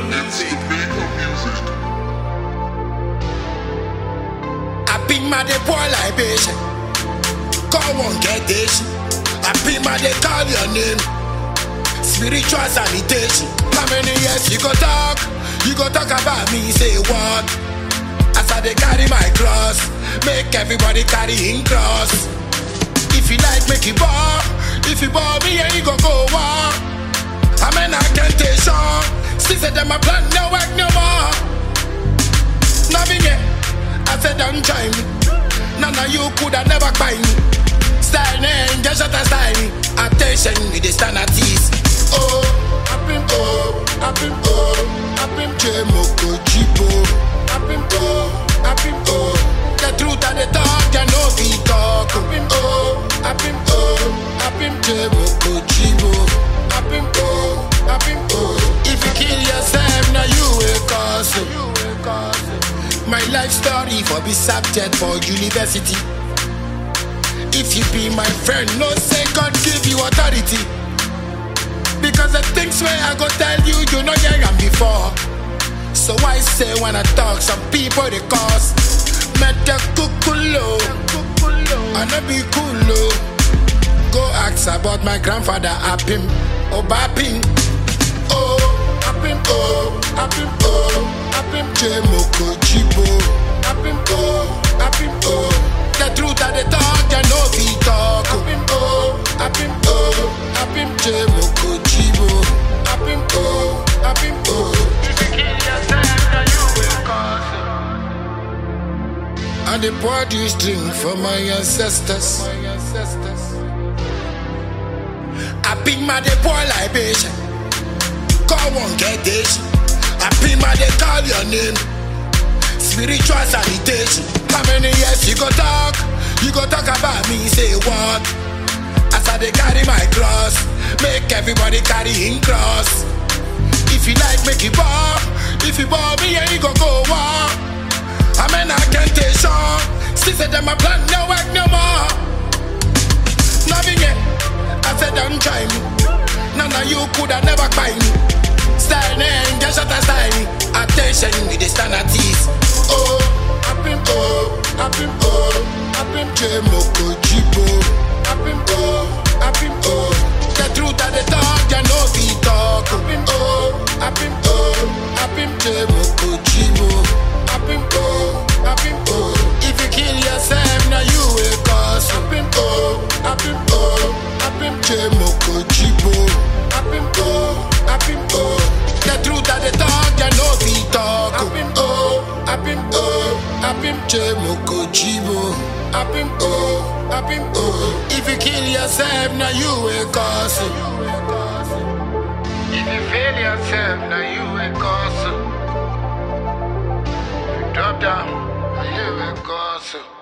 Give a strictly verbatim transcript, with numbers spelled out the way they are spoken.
music. I ping my de poor libation. Call one get this. I ping my de call your name. Spiritual sanitation. How many years you go talk? You go talk about me, say what? As I dey carry my cross, make everybody carry in cross. If you like, make it ball. If you ball me, and you go go war. I'm an incantation. Still say them a plan, no work no more. Nothing yet. I said don't try me. None of you coulda never buy me. Style name, just shut and style me. Attention, me dey stand at ease. Oh, I've been oh, I've been oh, I've been Jemoko Chibo. I've been oh, I've been oh. The truth and the talk, you know we talk. I've been oh, I've been oh, I've been Jemoko Chibo. I've been oh, I've been oh. If you kill yourself, now you will cause it. My life story for be subject for university. If you be my friend, no say God give you authority. Because the things where I go tell you, you know yeah I'm before. So I say when I talk, some people they cause Mete kukulo, and I be coolo. Go ask about my grandfather Apim, Obapim. Oh, Apim, oh, Apim, oh, Apim, Jemoko Chibo. Apim, oh, Apim, oh. The truth and the talk, you know we talk. Apim, oh, Apim, oh, Apim, Jemoko Chibo. Apim, oh, Apim, oh. If you kill yourself, then you will cause it. And they poured this drink for my ancestors. I ping my de poor libation. Call one get this. I ping my de call your name. Spiritual sanitation. How many years you go talk? You go talk about me, say what? As I dey carry my cross, make everybody carry in cross. If you like, make it ball. If you ball me, yeah, you go go war. I'm an incantation. Still say them a plan, no work no more. Nothing yet. I said don't try me. None of you coulda never buy me. Style name, just shut and style me. Attention, we dey stand at ease. Oh, I've been oh, I've been oh, I've been Jemoko Chibo. I've been oh, I've been oh. The truth and the talk, you know we talk. I've been oh, I've been oh, I've been Jemoko Chibo. I've been oh, I've been oh. If you kill yourself, now you will cause. I've been oh, I've been oh, I've been Jemoko Chibo. I've been oh, I've been oh. The truth and the talk, you know we talk. I've been oh, I've been oh, I've been Jemoko Chibo. I've been oh, I've been oh. If you kill yourself, now you will cause it. If you fail yourself, now you will cause it. If you drop down, now you will cause it.